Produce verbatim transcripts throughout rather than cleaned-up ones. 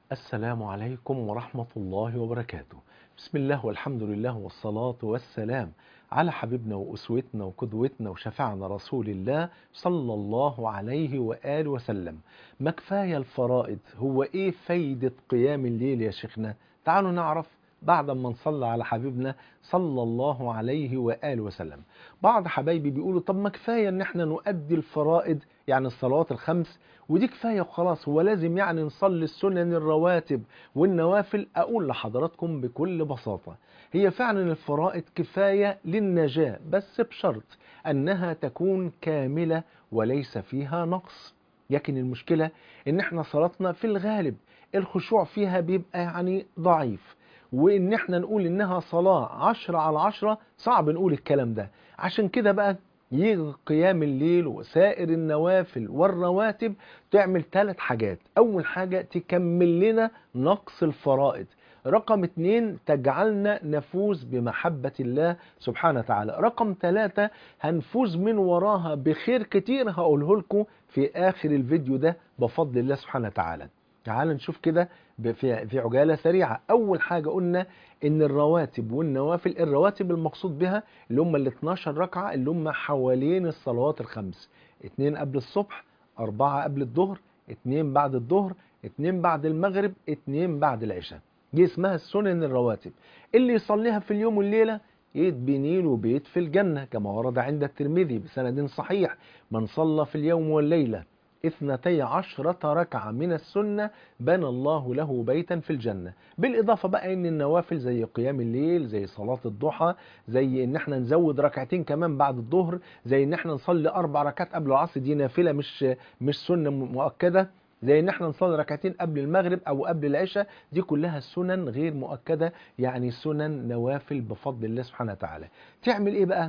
السلام عليكم ورحمة الله وبركاته. بسم الله والحمد لله والصلاة والسلام على حبيبنا وأسوتنا وقدوتنا وشفعنا رسول الله صلى الله عليه وآله وسلم. ما كفاية الفرائض؟ هو إيه فايدة قيام الليل يا شيخنا؟ تعالوا نعرف بعد ما نصلي على حبيبنا صلى الله عليه وآله وسلم. بعض حبايبي بيقولوا طب ما كفاية ان احنا نؤدي الفرائض، يعني الصلوات الخمس، ودي كفاية وخلاص، هو لازم يعني نصلي السنن الرواتب والنوافل؟ أقول لحضراتكم بكل بساطة، هي فعلا الفرائض كفاية للنجاة، بس بشرط أنها تكون كاملة وليس فيها نقص. لكن المشكلة إن احنا صلاتنا في الغالب الخشوع فيها بيبقى يعني ضعيف، وإن احنا نقول إنها صلاة عشرة على عشرة صعب نقول الكلام ده. عشان كده بقى يجي قيام الليل وسائر النوافل والرواتب تعمل ثلاث حاجات. أول حاجة تكمل لنا نقص الفرائض، رقم اتنين تجعلنا نفوز بمحبة الله سبحانه وتعالى، رقم ثلاثة هنفوز من وراها بخير كتير هقوله لكم في آخر الفيديو ده بفضل الله سبحانه وتعالى. تعال نشوف كده في في عجالة سريعة. أول حاجة قلنا إن الرواتب والنوافل، الرواتب المقصود بها اللي هم ال اتناشر ركعة اللي هم حوالين الصلوات الخمس، اتنين قبل الصبح، أربعة قبل الظهر، اتنين بعد الظهر، اتنين بعد المغرب، اتنين بعد العشاء. دي اسمها السنن الرواتب. اللي يصليها في اليوم والليلة يتبني له بيت في الجنة، كما ورد عند الترمذي بسند صحيح: من صلى في اليوم والليلة اثنتي عشرة ركعة من السنة بنى الله له بيتا في الجنة. بالإضافة بقى إن النوافل زي قيام الليل، زي صلاة الضحى، زي إن احنا نزود ركعتين كمان بعد الظهر، زي إن احنا نصلي أربع ركعات قبل العصر، دي نافلة مش مش سنة مؤكدة، زي إن احنا نصلي ركعتين قبل المغرب أو قبل العشاء، دي كلها سنن غير مؤكدة، يعني سنن نوافل بفضل الله سبحانه وتعالى. تعمل إيه بقى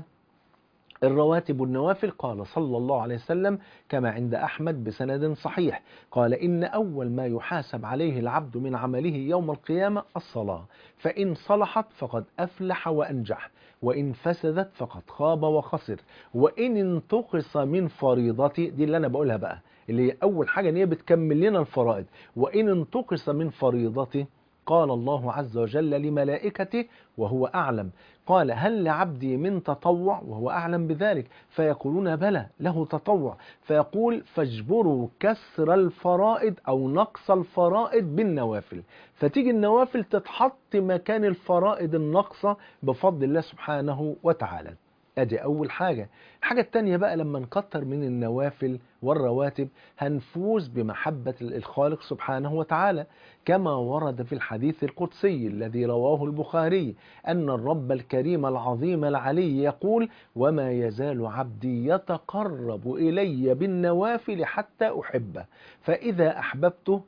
الرواتب والنوافل؟ قال صلى الله عليه وسلم كما عند أحمد بسند صحيح، قال إن أول ما يحاسب عليه العبد من عمله يوم القيامة الصلاة، فإن صلحت فقد أفلح وأنجح، وإن فسدت فقد خاب وخسر، وإن انتقص من فريضتي، دي اللي أنا بقولها بقى، اللي هي أول حاجة إن هي بتكمل لنا الفرائض، وإن انتقص من فريضتي قال الله عز وجل لملائكته وهو أعلم، قال هل لعبدي من تطوع؟ وهو أعلم بذلك، فيقولون بلى له تطوع، فيقول فاجبروا كسر الفرائض أو نقص الفرائض بالنوافل، فتيجي النوافل تتحط مكان الفرائض النقصة بفضل الله سبحانه وتعالى. ادي اول حاجة. الحاجة التانية بقى لما نكتر من النوافل والرواتب هنفوز بمحبة الخالق سبحانه وتعالى، كما ورد في الحديث القدسي الذي رواه البخاري أن الرب الكريم العظيم العلي يقول: وما يزال عبدي يتقرب إلي بالنوافل حتى أحبه، فإذا أحببته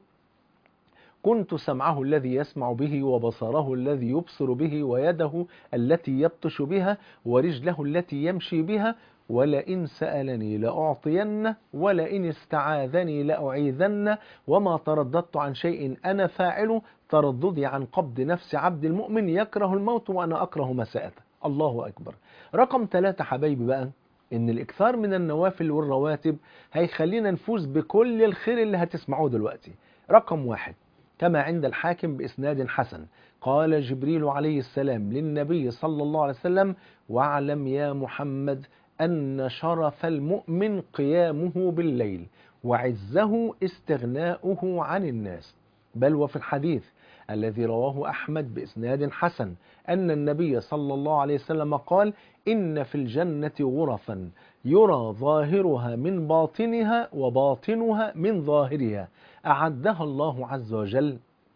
كنت سمعه الذي يسمع به، وبصره الذي يبصر به، ويده التي يبطش بها، ورجله التي يمشي بها، ولئن سألني لأعطينه، ولئن استعاذني لأعيذنه، وما ترددت عن شيء أنا فاعله ترددي عن قبض نفس عبد المؤمن يكره الموت وأنا أكره مساءته. الله أكبر. رقم ثلاثة حبايبي بقى، إن الإكثار من النوافل والرواتب هيخلينا نفوز بكل الخير اللي هتسمعوه دلوقتي. رقم واحد، كما عند الحاكم بإسناد حسن، قال جبريل عليه السلام للنبي صلى الله عليه وسلم: واعلم يا محمد أن شرف المؤمن قيامه بالليل، وعزه استغناؤه عن الناس. بل وفي الحديث الذي رواه أحمد بإسناد حسن أن النبي صلى الله عليه وسلم قال: إن في الجنة غرفا يرى ظاهرها من باطنها وباطنها من ظاهرها، أعدها الله عز وجل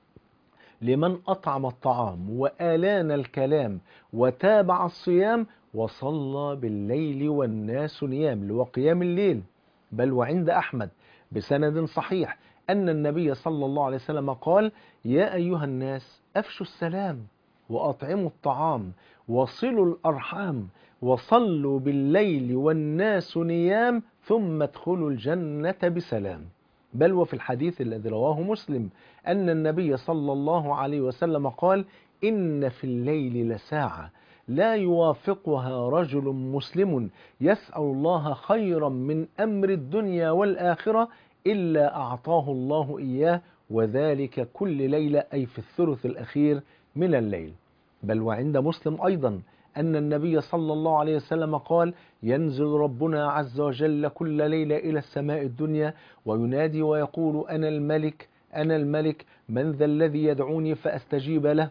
لمن أطعم الطعام وآلان الكلام وتابع الصيام وصلى بالليل والناس نيام، وقيام الليل. بل وعند أحمد بسند صحيح أن النبي صلى الله عليه وسلم قال: يا أيها الناس أفشوا السلام وأطعموا الطعام وصلوا الأرحام وصلوا بالليل والناس نيام ثم ادخلوا الجنة بسلام. بل وفي الحديث الذي رواه مسلم أن النبي صلى الله عليه وسلم قال: إن في الليل لساعة لا يوافقها رجل مسلم يسأل الله خيرا من أمر الدنيا والآخرة إلا أعطاه الله إياه وذلك كل ليلة أي في الثلث الأخير من الليل. بل وعند مسلم أيضا أن النبي صلى الله عليه وسلم قال: ينزل ربنا عز وجل كل ليلة إلى السماء الدنيا وينادي ويقول: أنا الملك أنا الملك، من ذا الذي يدعوني فأستجيب له،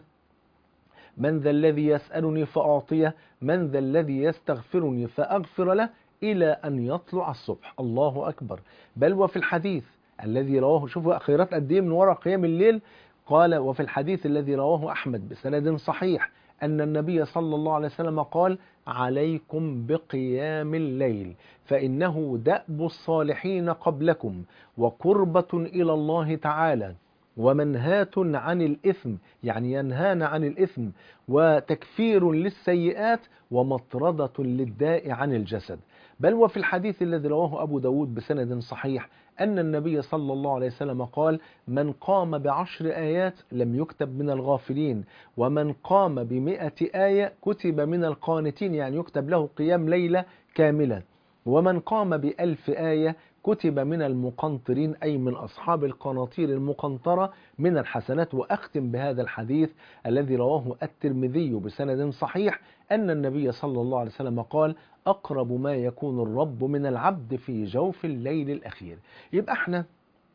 من ذا الذي يسألني فأعطيه، من ذا الذي يستغفرني فأغفر له، إلى أن يطلع الصبح. الله أكبر. بل وفي الحديث الذي رواه، شوفوا خيرات قد إيه من وراء قيام الليل، قال: وفي الحديث الذي رواه أحمد بسند صحيح أن النبي صلى الله عليه وسلم قال: عليكم بقيام الليل فإنه دأب الصالحين قبلكم وقربة إلى الله تعالى ومنهاة عن الإثم، يعني ينهانا عن الإثم، وتكفير للسيئات، ومطردة للداء عن الجسد. بل وفي الحديث الذي رواه أبو داود بسند صحيح أن النبي صلى الله عليه وسلم قال: من قام بعشر آيات لم يكتب من الغافلين، ومن قام بمئة آية كتب من القانتين، يعني يكتب له قيام ليلة كاملة، ومن قام بألف آية كتب من المقنطرين، أي من أصحاب القناطير المقنطرة من الحسنات. وأختم بهذا الحديث الذي رواه الترمذي بسند صحيح أن النبي صلى الله عليه وسلم قال: أقرب ما يكون الرب من العبد في جوف الليل الأخير. يبقى احنا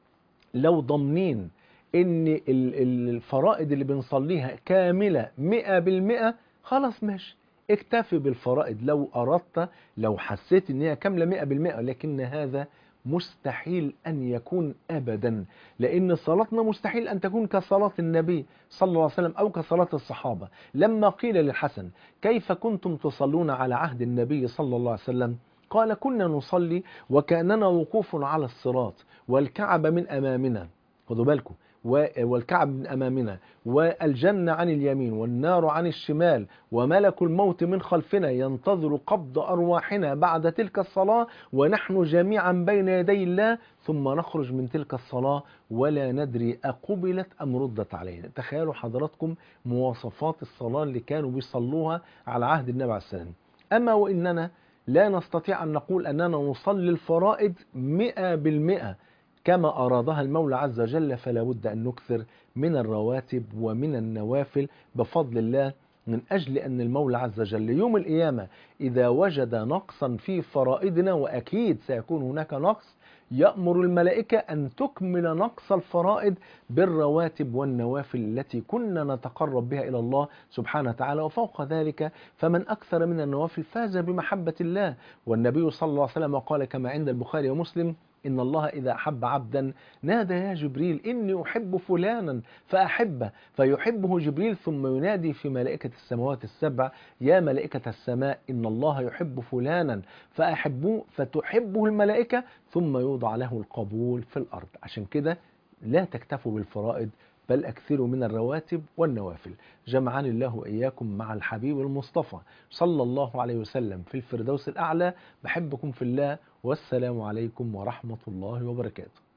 لو ضمنين ان الفرائض اللي بنصليها كاملة مئة بالمئة، خلاص ماشي، اكتفي بالفرائض. لو أردت، لو حسيت ان هي كاملة مئة بالمئة، لكن هذا مستحيل أن يكون أبدا، لأن صلاتنا مستحيل أن تكون كصلاة النبي صلى الله عليه وسلم أو كصلاة الصحابة. لما قيل للحسن: كيف كنتم تصلون على عهد النبي صلى الله عليه وسلم؟ قال: كنا نصلي وكأننا وقوف على الصراط والكعبة من أمامنا، خذوا بالكم، والكعب من أمامنا، والجنة عن اليمين والنار عن الشمال، وملك الموت من خلفنا ينتظر قبض أرواحنا بعد تلك الصلاة، ونحن جميعا بين يدي الله، ثم نخرج من تلك الصلاة ولا ندري أقبلت أم ردت علينا. تخيلوا حضراتكم مواصفات الصلاة اللي كانوا بيصلوها على عهد النبي عليه السلام. أما وإننا لا نستطيع أن نقول أننا نصلي الفرائض مئة بالمئة كما أرادها المولى عز وجل، فلا بد أن نكثر من الرواتب ومن النوافل بفضل الله، من أجل أن المولى عز وجل يوم القيامة إذا وجد نقصا في فرائضنا، وأكيد سيكون هناك نقص، يأمر الملائكة أن تكمل نقص الفرائض بالرواتب والنوافل التي كنا نتقرب بها إلى الله سبحانه وتعالى. وفوق ذلك فمن أكثر من النوافل فاز بمحبة الله. والنبي صلى الله عليه وسلم قال كما عند البخاري ومسلم: إن الله إذا أحب عبدا نادى يا جبريل إني أحب فلانا فأحبه، فيحبه جبريل ثم ينادي في ملائكة السماوات السبع: يا ملائكة السماء إن الله يحب فلانا فأحبوه، فتحبه الملائكة ثم يوضع له القبول في الأرض. عشان كده لا تكتفوا بالفرائض، بل أكثروا من الرواتب والنوافل. جمعني الله وإياكم مع الحبيب المصطفى صلى الله عليه وسلم في الفردوس الأعلى. بحبكم في الله، والسلام عليكم ورحمة الله وبركاته.